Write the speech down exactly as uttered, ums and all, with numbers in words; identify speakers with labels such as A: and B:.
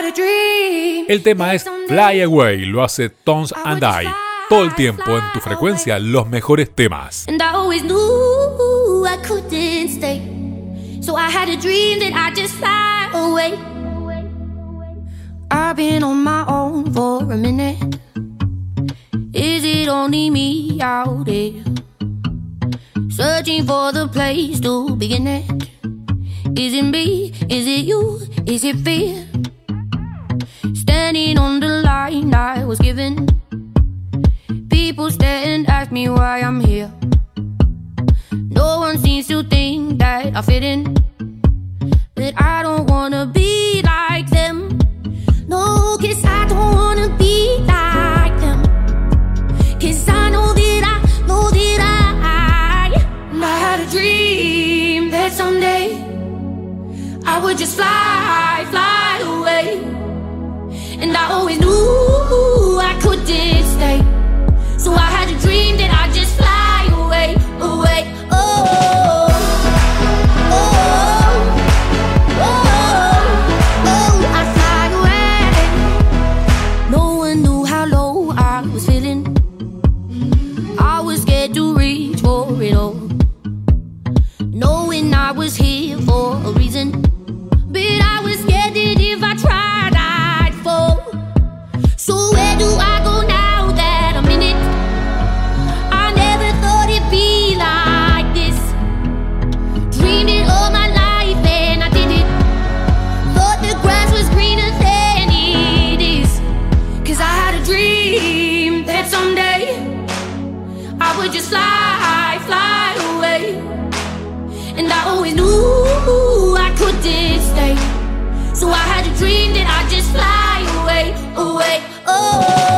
A: El tema es Fly Away, lo hace Tones and I. Todo el tiempo en tu frecuencia, los mejores temas.
B: And I always knew I couldn't stay, so I had a dream that I'd just fly away. I've been on my own for a minute. Is it only me out there, searching for the place to begin it? Is it me? Is it you? Is it fear? Standing on the line I was given. People stare and ask me why I'm here. No one seems to think that I fit in, but I don't wanna be like them. No, 'cause I don't wanna be like them. 'Cause I know that I, know that I And I had a dream that someday I would just fly, fly away. And I always knew I couldn't stay, so I had a dream that I'd just fly away, away, oh, oh, oh, oh, oh, I'd fly away. No one knew how low I was feeling. I was scared to reach for it all, knowing I was here for a reason. But I was scared that if I tried, I'd fall. So where do I go now that I'm in it? I never thought it'd be like this. Dreamed it all my life and I did it. Thought the grass was greener than it is. 'Cause I had a dream that someday I would just fly, fly away. And I always knew I couldn't stay, so I had a dream that I'd just fly away, away, oh.